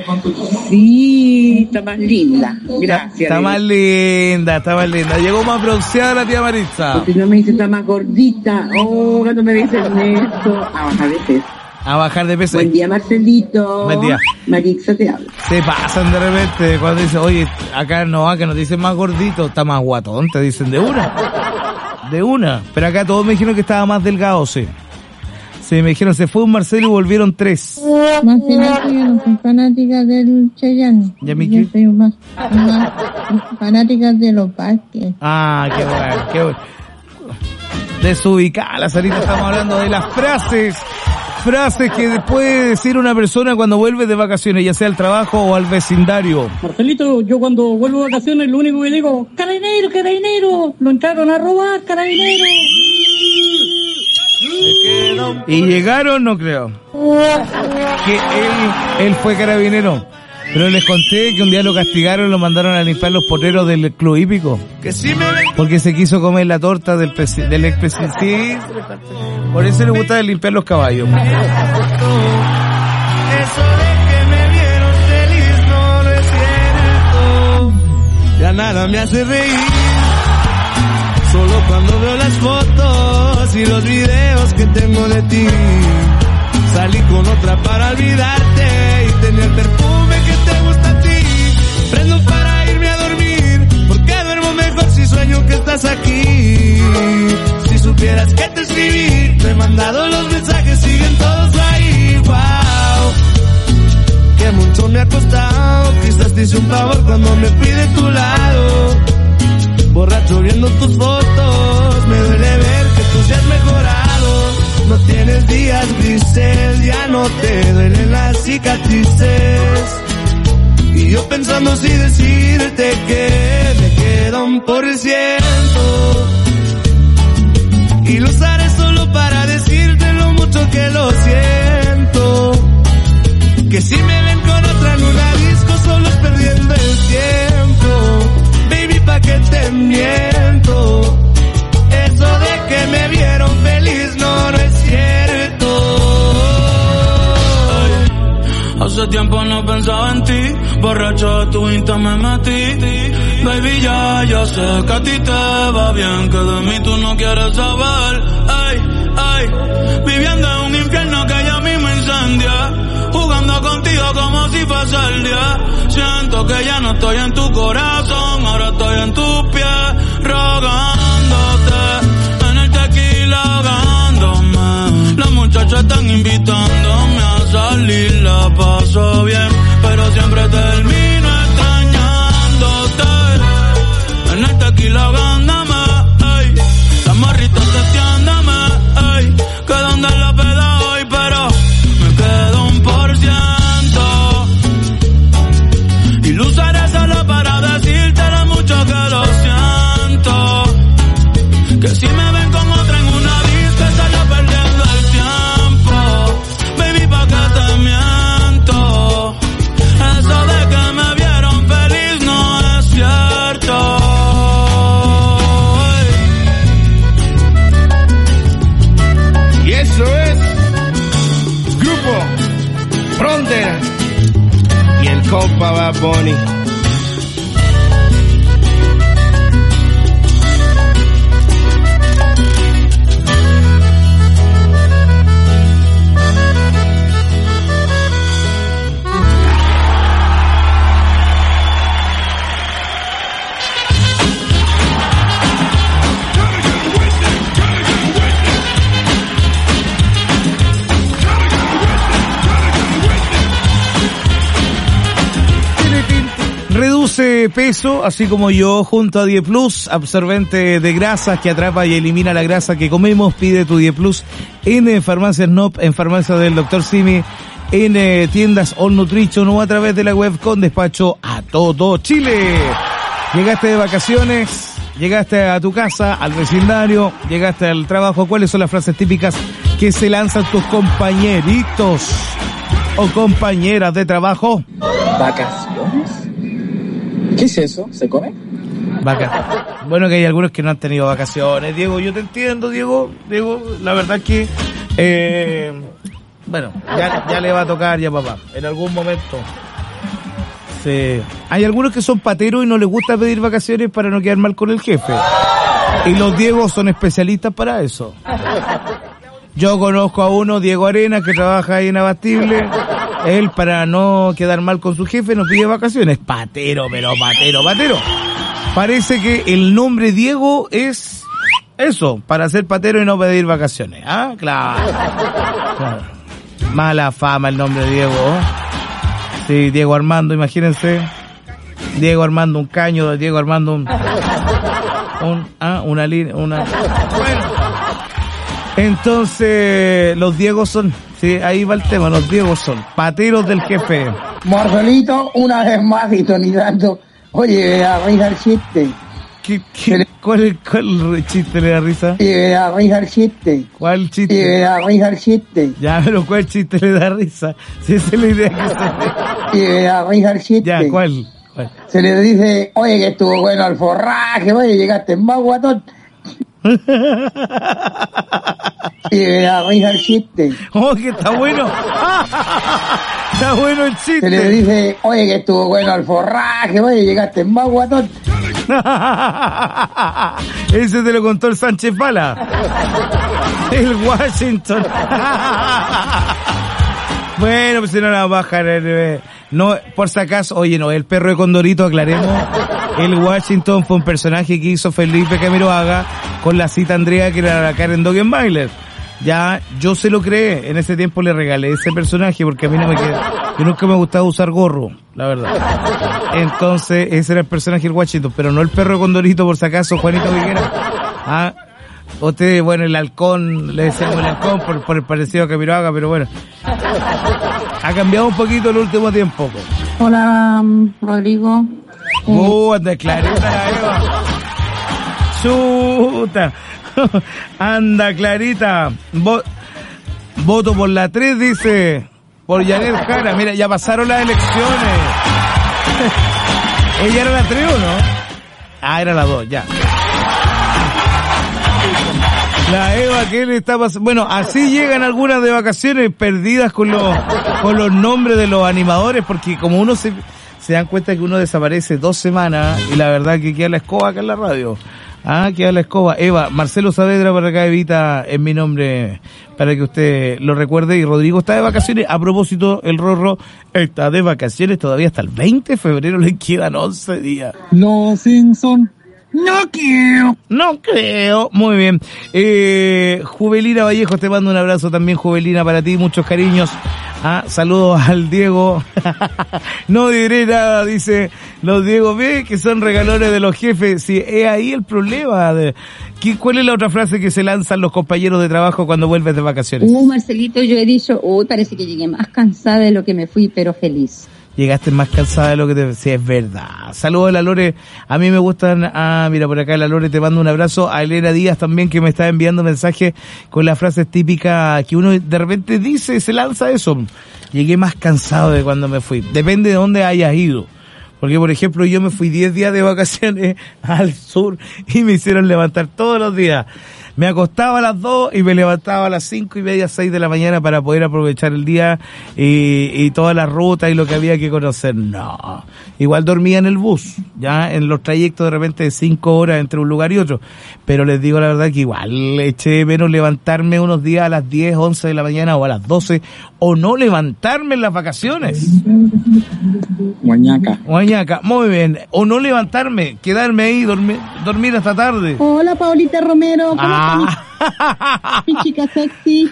Sí, está más linda. Gracias. Está más linda, está más linda. Llegó más bronceada la tía Marisa. Porque no me dice, está más gordita. Oh, cuando me dicen esto, a bajar de peso. A bajar de peso. Buen día, Marcelito. Buen día. Marixa te habla. Se pasan de repente cuando dicen, oye, acá no, acá nos dicen más gordito, está más guatón, te dicen de una. De una. Pero acá todos me dijeron que estaba más delgado, sí. Sí, me dijeron, se fue un Marcelo y volvieron tres. Marcelo, yo no soy fanática del Chayanne. ¿Ya, Miki? Yo soy más, más fanática de los Vázquez. Ah, qué bueno, qué bueno. Desubicada, la Sarita, estamos hablando de las frases. Frases que puede decir una persona cuando vuelve de vacaciones, ya sea al trabajo o al vecindario. Marcelito, yo cuando vuelvo de vacaciones lo único que digo, carabinero, carabinero, lo entraron a robar, carabinero. Y llegaron, no creo. Que él, él fue carabinero. Pero les conté que un día lo castigaron y lo mandaron a limpiar los potreros del club hípico. Porque se quiso comer la torta del, presi- del expresidente. Sí, por eso le gusta limpiar los caballos. Eso de que me vieron feliz no, no es cierto. Ya nada me hace reír. Solo cuando veo las fotos y los videos que tengo de ti. Salí con otra para olvidarte y tener perfume que te gusta a ti. Prendo para irme a dormir, porque duermo mejor si sueño que estás aquí. Si supieras que te escribí, te he mandado los mensajes, siguen todos ahí. Wow, que mucho me ha costado, quizás te hice un favor cuando me fui de tu lado. Borracho viendo tus fotos, me duele ver que tú seas dices, ya no te duelen las cicatrices. Y yo pensando si decirte que me queda un por ciento. Y lo usaré solo para decirte lo mucho que lo siento. Que si me ven con otra en una disco solo es perdiendo el tiempo. Baby, pa' que te miento. Eso de que me vieron feliz no, no es cierto. Hace tiempo no pensaba en ti, borracho de tu Insta me metí. Baby, ya, ya sé que a ti te va bien, que de mí tú no quieres saber. Ay, ay, viviendo en un infierno que ya mismo incendia, jugando contigo como si fuese el día. Siento que ya no estoy en tu corazón, ahora estoy en tus pies, rogándote, en el tequila ahogándome. Las muchachas están invitándome a salir, la paso bien, pero siempre termino extrañándote. En el tequila ahogándome, ey, las morritas testeándome, ey, que donde la peda hoy, pero me quedo un por ciento. Y lo usaré solo para decirte lo mucho que lo siento. Que si me ven con otra en una disco estaría perdiendo el tiempo. Baby, pa' que te miento. Eso de que me vieron feliz no es cierto. Y eso es Grupo Frontera y el compa Bad Bunny. Reduce peso, así como yo, junto a diez plus, absorbente de grasas que atrapa y elimina la grasa que comemos. Pide tu diez plus en eh, Farmacias N O P, en Farmacia del doctor Simi, en eh, tiendas All Nutrition o a través de la web con despacho a todo Chile. Llegaste de vacaciones, llegaste a tu casa, al vecindario, llegaste al trabajo. ¿Cuáles son las frases típicas que se lanzan tus compañeritos o compañeras de trabajo? ¿Vacaciones? ¿Qué es eso? ¿Se come? Vaca. Bueno, que hay algunos que no han tenido vacaciones, Diego. Yo te entiendo, Diego. Diego, la verdad es que, eh, bueno, ya, ya le va a tocar ya, papá. En algún momento. Sí. Hay algunos que son pateros y no les gusta pedir vacaciones para no quedar mal con el jefe. Y los Diegos son especialistas para eso. Yo conozco a uno, Diego Arena, que trabaja ahí en Abastible. Él, para no quedar mal con su jefe, nos pide vacaciones. Patero, pero patero, patero. Parece que el nombre Diego es eso, para ser patero y no pedir vacaciones. ¿Ah? Claro. Claro. Mala fama el nombre Diego. Sí, Diego Armando, imagínense. Diego Armando un caño, Diego Armando un... un ah, una línea, una... Bueno. Entonces, los Diegos son, sí, ahí va el tema, los Diegos son pateros del jefe. Marcelito, una vez más itonizando. Oye, me da risa el chiste. ¿Qué, qué, cuál, ¿Cuál chiste le da risa? Y me da risa el chiste. ¿Cuál chiste? Y me da risa el chiste. Ya, pero ¿cuál chiste le da risa? Si esa es la idea que se... Y me da risa el chiste. Ya, ¿cuál? ¿Cuál? Se le dice, oye, que estuvo bueno el forraje, oye, llegaste más guatón. Y me da risa el chiste. Oh, que está bueno. Está bueno el chiste. Se le dice, oye, que estuvo bueno el forraje, oye, llegaste más guatón. Ese te lo contó el Sánchez Bala. El Washington. Bueno, pues si no la bajan. Eh, no, por si acaso, oye, no, el perro de Condorito, aclaremos. El Washington fue un personaje que hizo Felipe Camiroaga con la cita Andrea, que era la Karen Dogenbailer. Ya, yo se lo creé, en ese tiempo le regalé ese personaje porque a mí no me queda, yo nunca me gustaba usar gorro, la verdad. Entonces, ese era el personaje del Washington, pero no el perro de Condorito, por si acaso, Juanito Viguera. Ah, Usted, bueno, el halcón, le decíamos el halcón por, por el parecido a Camiroaga, pero bueno. Ha cambiado un poquito el último tiempo. Hola, um, Rodrigo. Uh, anda clarita la Eva. Chuta. Anda clarita. Vo- voto por la tres, dice. Por Janet Jara. Mira, ya pasaron las elecciones. ¿Ella era la tres o no? Ah, era la dos, ya. La Eva, ¿qué le está pasando? Bueno, así llegan algunas de vacaciones perdidas con los, con los nombres de los animadores, porque como uno se, se dan cuenta que uno desaparece dos semanas, y la verdad que queda la escoba acá en la radio. Ah, queda la escoba. Eva, Marcelo Saavedra para acá, Evita, es mi nombre, para que usted lo recuerde. Y Rodrigo está de vacaciones. A propósito, el Rorro está de vacaciones todavía hasta el veinte de febrero, le quedan once días. Los Simpson. No creo. No creo. Muy bien. Eh, Juvelina Vallejo, te mando un abrazo también, Juvelina, para ti. Muchos cariños. Ah, saludos al Diego. No diré nada, dice los Diego B, que son regalones de los jefes. Sí, es ahí el problema. De, ¿qué, ¿Cuál es la otra frase que se lanzan los compañeros de trabajo cuando vuelves de vacaciones? Uh, Marcelito, yo he dicho, uy, parece que llegué más cansada de lo que me fui, pero feliz. Llegaste más cansada de lo que te... Sí, es verdad. Saludos a la Lore. A mí me gustan... Ah, mira, por acá la Lore te mando un abrazo. A Elena Díaz también, que me está enviando mensajes con las frases típicas que uno de repente dice, se lanza eso. Llegué más cansado de cuando me fui. Depende de dónde hayas ido. Porque, por ejemplo, yo me fui diez días de vacaciones al sur y me hicieron levantar todos los días. Me acostaba a las dos y me levantaba a las cinco y media, seis de la mañana para poder aprovechar el día y, y toda la ruta y lo que había que conocer. No. Igual dormía en el bus, ya en los trayectos de repente de cinco horas entre un lugar y otro. Pero les digo la verdad que igual eché menos levantarme unos días a las diez, once de la mañana o a las doce, o no levantarme en las vacaciones. Guañaca. Guañaca, muy bien. O no levantarme, quedarme ahí, dormir, dormir hasta tarde. Hola, Paulita Romero. ¿Cómo Ah. estás? Mi chica sexy.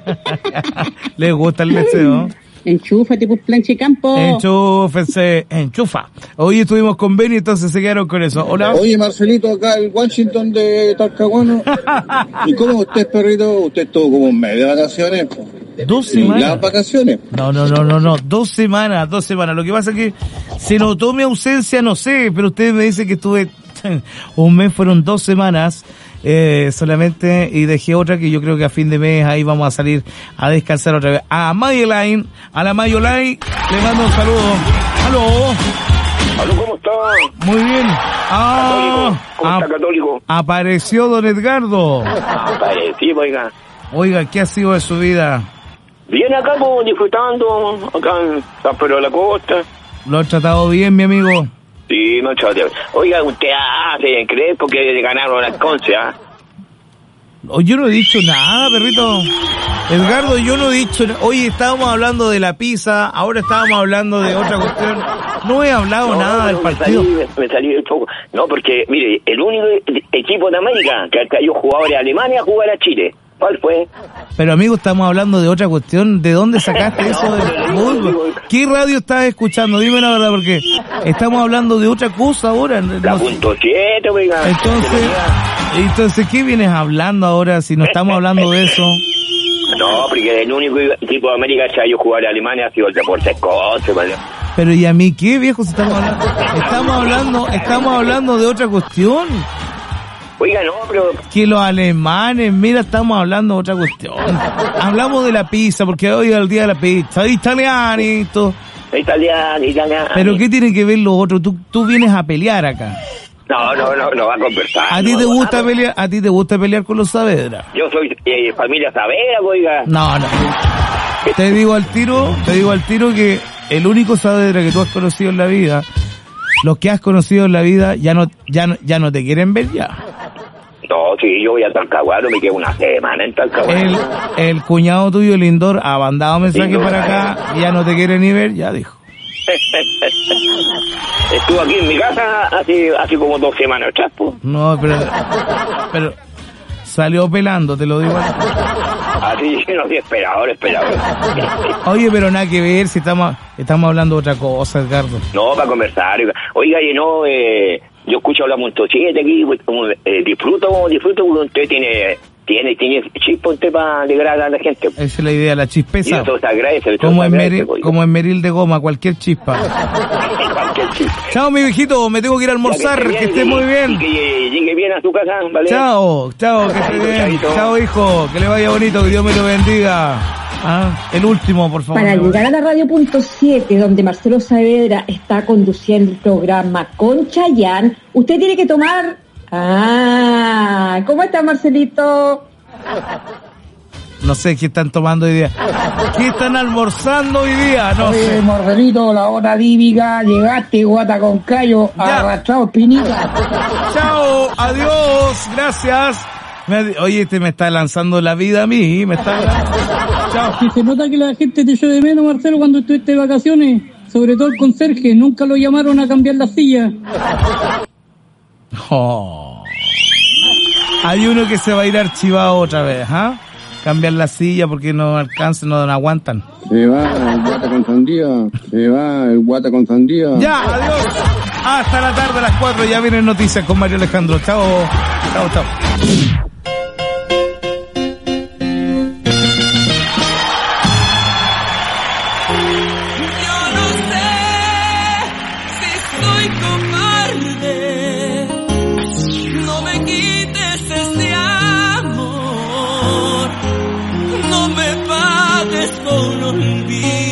¿Les gusta el deseo? Enchúfate, pues, planchicampo. Enchúfense, enchufa. Hoy estuvimos con Benny, entonces se quedaron con eso. Hola. Oye, Marcelito, acá el Washington de Talcahuano. ¿Y cómo usted, perrito? Usted estuvo como un mes de vacaciones. Dos semanas. ¿Las vacaciones? No, no, no, no, no. Dos semanas, dos semanas. Lo que pasa es que se notó mi ausencia, no sé, pero ustedes me dicen que estuve un mes, fueron dos semanas. Eh, solamente, y dejé otra que yo creo que a fin de mes ahí vamos a salir a descansar otra vez. A Mayoline, a la Mayoline, le mando un saludo. Aló. Aló, ¿cómo está? Muy bien. Ah, Católico. ¿Cómo está, Católico? Apareció don Edgardo. Aparecí, oiga. Oiga, ¿qué ha sido de su vida? Bien acá, pues, disfrutando, acá en San Pedro de la Costa. ¿Lo ha tratado bien, mi amigo? Sí, no, chaval. Oiga, usted hace creer porque ganaron las Conce, ¿ah? Oh, yo no he dicho nada, perrito. Edgardo, yo no he dicho nada. Oye, estábamos hablando de la pizza, ahora estábamos hablando de otra cuestión. No he hablado no, nada del me partido. Salí, me salí un poco. No, porque, mire, el único equipo de América que ha traído jugadores de Alemania a jugar a Chile. ¿Cuál fue? Pero amigo, estamos hablando de otra cuestión. ¿De dónde sacaste eso del fútbol? ¿Qué radio estás escuchando? Dime la verdad, porque estamos hablando de otra cosa ahora. La no punto siete, oiga. Entonces, entonces, ¿qué vienes hablando ahora si no estamos hablando de eso? No, porque el único equipo de América que ha ido a jugar a Alemania ha sido el Deportes Conce, ¿vale? Pero ¿y a mí qué, viejo? Si estamos hablando, estamos hablando, estamos hablando de otra cuestión. Oiga, no, pero... Que los alemanes, mira, estamos hablando de otra cuestión. Hablamos de la pizza, porque hoy es el día de la pizza. Italianito. Italiano, italiano. Pero ¿qué tiene que ver lo otro? Tú, tú vienes a pelear acá. No, no, no, no va a conversar. ¿A ti no, te no, gusta no. pelear? ¿A ti te gusta pelear con los Saavedra? Yo soy eh, familia Saavedra, oiga. No, no. Te digo al tiro, te digo al tiro que el único Saavedra que tú has conocido en la vida, los que has conocido en la vida ya no, ya no, ya no te quieren ver ya. No, sí, yo voy a Talcahuano, me quedo una semana en Talcahuano. El, el cuñado tuyo, Lindor, ha mandado mensaje Lindor, para acá, ya no te quiere ni ver, ya dijo. Estuvo aquí en mi casa hace, hace como dos semanas atrás, pues. No, pero, pero salió pelando, te lo digo. Así, no sé, esperador, esperador. Oye, pero nada que ver si estamos, estamos hablando de otra cosa, Edgardo. No, para conversar. Oiga, oiga, y no, eh, yo escucho la punto siete aquí, pues, como, eh, disfruto, disfruto porque usted tiene, tiene, tiene chispa usted para alegrar a la gente. Esa es la idea, la chispeza. Y eso se agradece. Como en, Meril, como en Meril de Goma, cualquier chispa. Cualquier chispa. Chao, mi viejito, me tengo que ir a almorzar, que, que esté muy bien. Y que llegue bien a su casa, ¿vale? Chao, chao, que esté bien. Chavito. Chao, hijo, que le vaya bonito, que Dios me lo bendiga. Ah, el último, por favor. Para llegar a la radio punto siete, donde Marcelo Saavedra está conduciendo el programa con Chayanne, usted tiene que tomar... Ah, ¿cómo está, Marcelito? No sé qué están tomando hoy día. ¿Qué están almorzando hoy día? No Oye, sé. Marcelito, la hora dívica, llegaste, guata con callo, ya. Arrastrado espinita. Chao, adiós, gracias. Me, oye, este me está lanzando la vida a mí, me está... Chao. Si se nota que la gente te echó de menos, Marcelo, cuando estuviste de vacaciones, sobre todo el conserje, nunca lo llamaron a cambiar la silla. Oh. Hay uno que se va a ir archivado otra vez, ¿ah? ¿eh? Cambiar la silla porque no alcanzan, no, no aguantan. Se va el guata con sandía, se va el guata con sandía. Ya, adiós. Hasta la tarde a las cuatro, ya vienen noticias con Mario Alejandro. Chao, chao, chao. Con olvido.